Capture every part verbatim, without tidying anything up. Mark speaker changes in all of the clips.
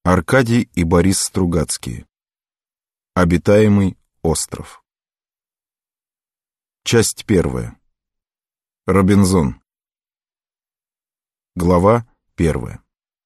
Speaker 1: Аркадий и Борис Стругацкие. Обитаемый остров. Часть первая. Робинзон. Глава первая.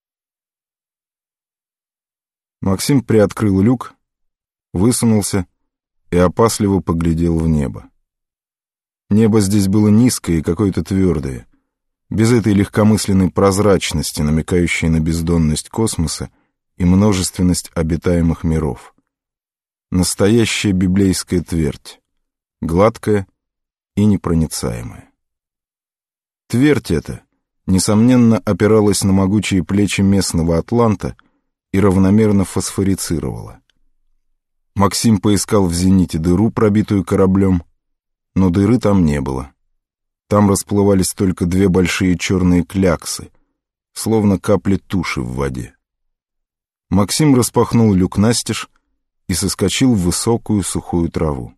Speaker 1: Максим приоткрыл люк, высунулся и опасливо поглядел в небо. Небо здесь было низкое и какое-то твердое, без этой легкомысленной прозрачности, намекающей на бездонность космоса и множественность обитаемых миров. Настоящая библейская твердь, гладкая и непроницаемая. Твердь эта, несомненно, опиралась на могучие плечи местного атланта и равномерно фосфорицировала. Максим поискал в зените дыру, пробитую кораблем, но дыры там не было. Там расплывались только две большие черные кляксы, словно капли туши в воде. Максим распахнул люк настежь и соскочил в высокую сухую траву.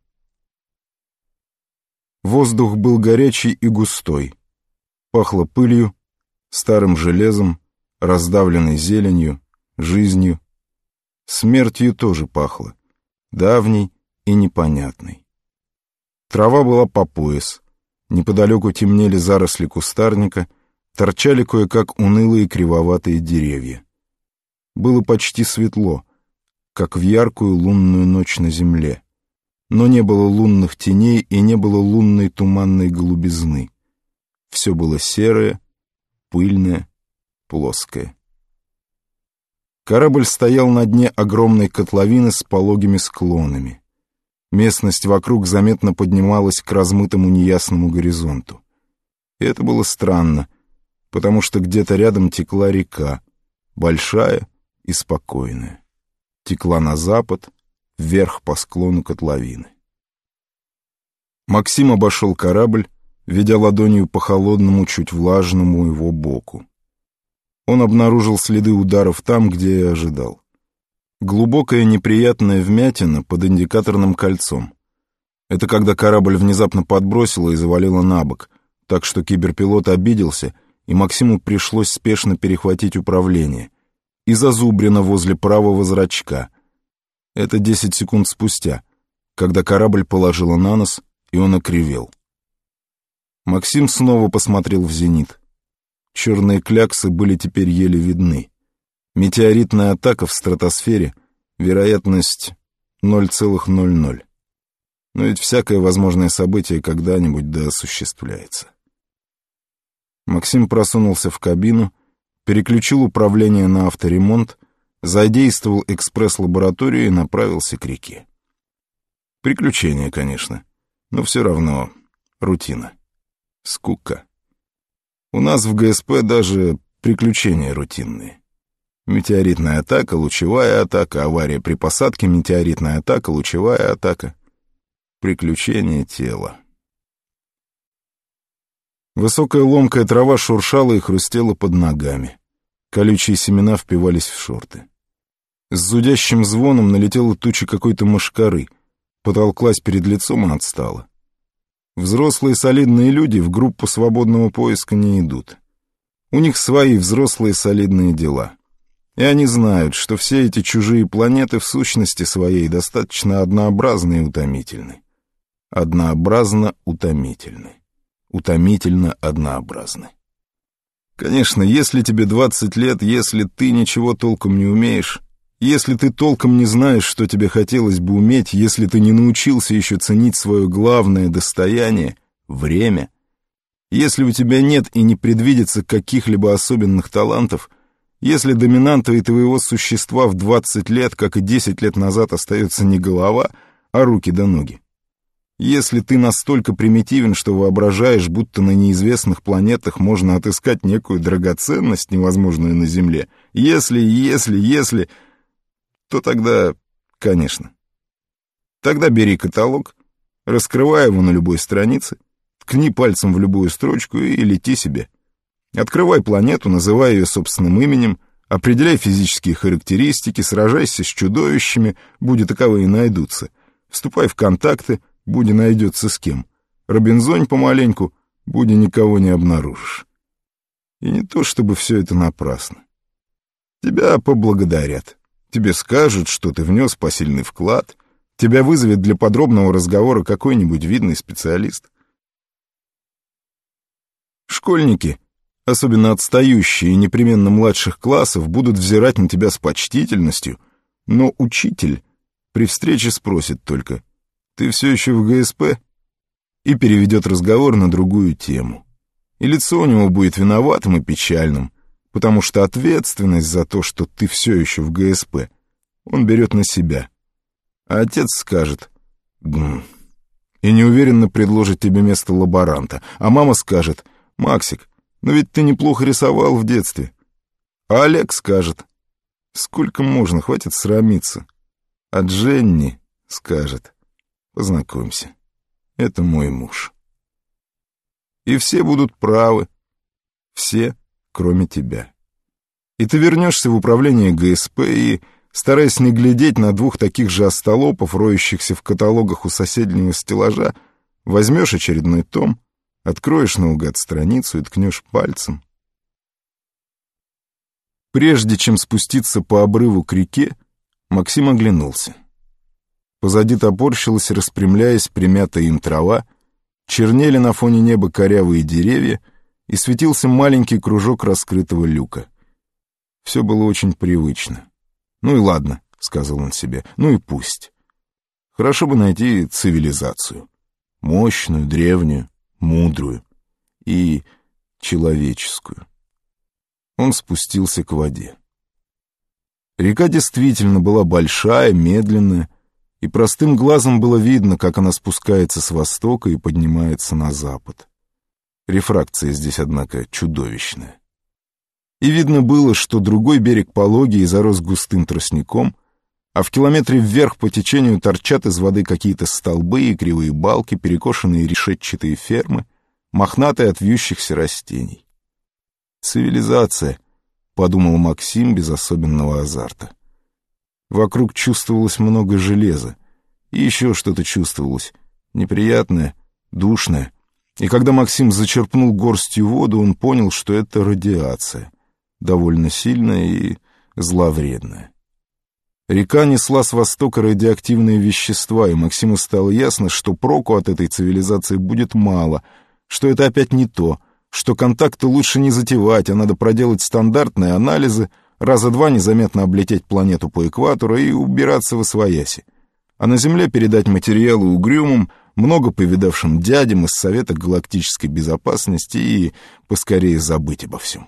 Speaker 1: Воздух был горячий и густой, пахло пылью, старым железом, раздавленной зеленью, жизнью. Смертью тоже пахло, давней и непонятной. Трава была по пояс, неподалеку темнели заросли кустарника, торчали кое-как унылые кривоватые деревья. Было почти светло, как в яркую лунную ночь на земле, но не было лунных теней и не было лунной туманной голубизны. Все было серое, пыльное, плоское. Корабль стоял на дне огромной котловины с пологими склонами. Местность вокруг заметно поднималась к размытому неясному горизонту. И это было странно, потому что где-то рядом текла река, большая и спокойная. Текла на запад, вверх по склону котловины. Максим обошел корабль, ведя ладонью по холодному, чуть влажному его боку. Он обнаружил следы ударов там, где и ожидал. Глубокая неприятная вмятина под индикаторным кольцом. Это когда корабль внезапно подбросило и завалило на бок, так что киберпилот обиделся, и Максиму пришлось спешно перехватить управление. И зазубрено возле правого зрачка. Это десять секунд спустя, когда корабль положило на нос, и он окривел. Максим снова посмотрел в зенит. Черные кляксы были теперь еле видны. Метеоритная атака в стратосфере, вероятность ноль целых ноль ноль. Но ведь всякое возможное событие когда-нибудь да осуществляется. Максим просунулся в кабину, переключил управление на авторемонт, задействовал экспресс-лабораторию и направился к реке. Приключения, конечно, но все равно рутина. Скука. У нас в ГСП даже приключения рутинные. Метеоритная атака, лучевая атака, авария при посадке, метеоритная атака, лучевая атака. Приключения тела. Высокая ломкая трава шуршала и хрустела под ногами. Колючие семена впивались в шорты. С зудящим звоном налетела туча какой-то мошкары, потолклась перед лицом и отстала. Взрослые солидные люди в группу свободного поиска не идут. У них свои взрослые солидные дела. И они знают, что все эти чужие планеты в сущности своей достаточно однообразны и утомительны. Однообразно утомительны. Утомительно однообразны. Конечно, если тебе двадцать лет, если ты ничего толком не умеешь, если ты толком не знаешь, что тебе хотелось бы уметь, если ты не научился еще ценить свое главное достояние — время, если у тебя нет и не предвидится каких-либо особенных талантов, если доминантой твоего существа в двадцать лет, как и десять лет назад, остается не голова, а руки да ноги, если ты настолько примитивен, что воображаешь, будто на неизвестных планетах можно отыскать некую драгоценность, невозможную на Земле, если, если, если, то тогда, конечно. Тогда бери каталог, раскрывай его на любой странице, ткни пальцем в любую строчку и лети себе. Открывай планету, называй ее собственным именем, определяй физические характеристики, сражайся с чудовищами, будь таковые найдутся, вступай в контакты, будь найдется с кем. Робинзонь помаленьку, будь никого не обнаружишь. И не то, чтобы все это напрасно. Тебя поблагодарят. Тебе скажут, что ты внес посильный вклад. Тебя вызовет для подробного разговора какой-нибудь видный специалист. Школьники, особенно отстающие и непременно младших классов, будут взирать на тебя с почтительностью, но учитель при встрече спросит только: «Ты все еще в ГСП?» и переведет разговор на другую тему. И лицо у него будет виноватым и печальным, потому что ответственность за то, что ты все еще в ГСП, он берет на себя. А отец скажет «Гм», и неуверенно предложит тебе место лаборанта, а мама скажет: «Максик, но ведь ты неплохо рисовал в детстве». А Олег скажет: «Сколько можно, хватит срамиться». А Дженни скажет: «Познакомься, это мой муж». И все будут правы, все, кроме тебя. И ты вернешься в управление ГСП и, стараясь не глядеть на двух таких же остолопов, роющихся в каталогах у соседнего стеллажа, возьмешь очередной том, откроешь наугад страницу и ткнешь пальцем. Прежде чем спуститься по обрыву к реке, Максим оглянулся. Позади топорщилась, распрямляясь, примятая им трава, чернели на фоне неба корявые деревья, и светился маленький кружок раскрытого люка. Все было очень привычно. «Ну и ладно», — сказал он себе, — «ну и пусть. Хорошо бы найти цивилизацию. Мощную, древнюю, мудрую и человеческую». Он спустился к воде. Река действительно была большая, медленная, и простым глазом было видно, как она спускается с востока и поднимается на запад. Рефракция здесь, однако, чудовищная. И видно было, что другой берег пологий и зарос густым тростником, а в километре вверх по течению торчат из воды какие-то столбы и кривые балки, перекошенные решетчатые фермы, мохнатые от вьющихся растений. «Цивилизация», — подумал Максим без особенного азарта. Вокруг чувствовалось много железа, и еще что-то чувствовалось, неприятное, душное. И когда Максим зачерпнул горстью воду, он понял, что это радиация, довольно сильная и зловредная. Река несла с востока радиоактивные вещества, и Максиму стало ясно, что проку от этой цивилизации будет мало, что это опять не то, что контакты лучше не затевать, а надо проделать стандартные анализы, раза два незаметно облететь планету по экватору и убираться восвояси. А на Земле передать материалы угрюмым, много повидавшим дядям из Совета галактической безопасности и поскорее забыть обо всем.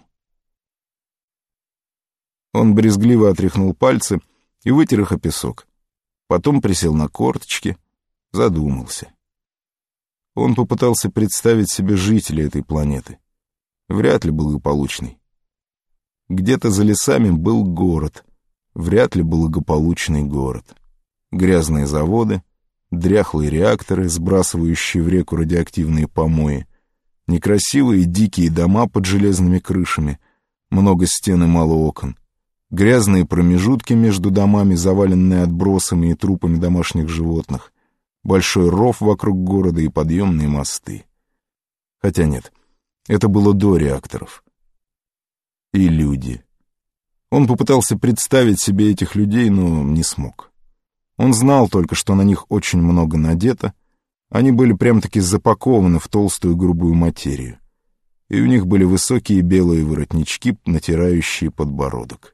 Speaker 1: Он брезгливо отряхнул пальцы и вытер их о песок. Потом присел на корточки, задумался. Он попытался представить себе жителей этой планеты. Вряд ли благополучный. Где-то за лесами был город, вряд ли благополучный город. Грязные заводы, дряхлые реакторы, сбрасывающие в реку радиоактивные помои, некрасивые дикие дома под железными крышами, много стен и мало окон, грязные промежутки между домами, заваленные отбросами и трупами домашних животных, большой ров вокруг города и подъемные мосты. Хотя нет, это было до реакторов. И люди. Он попытался представить себе этих людей, но не смог. Он знал только, что на них очень много надето, они были прям-таки запакованы в толстую грубую материю, и у них были высокие белые воротнички, натирающие подбородок.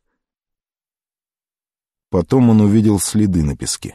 Speaker 1: Потом он увидел следы на песке.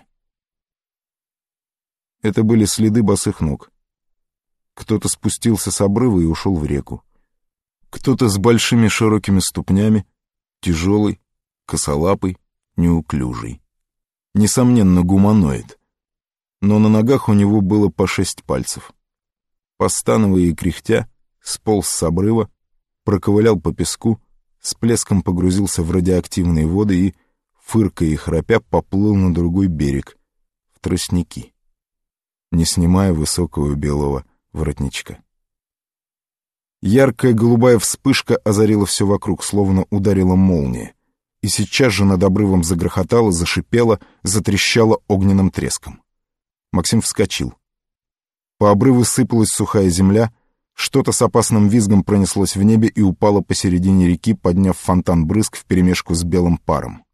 Speaker 1: Это были следы босых ног. Кто-то спустился с обрыва и ушел в реку. Кто-то с большими широкими ступнями, тяжелый, косолапый, неуклюжий. Несомненно, гуманоид. Но на ногах у него было по шесть пальцев. Постановая и кряхтя, сполз с обрыва, проковылял по песку, с плеском погрузился в радиоактивные воды и, фыркая и храпя, поплыл на другой берег, в тростники, не снимая высокого белого воротничка. Яркая голубая вспышка озарила все вокруг, словно ударила молния, и сейчас же над обрывом загрохотало, зашипело, затрещало огненным треском. Максим вскочил. По обрыву сыпалась сухая земля, Что-то с опасным визгом пронеслось в небе и упало посередине реки, подняв фонтан брызг вперемешку с белым паром.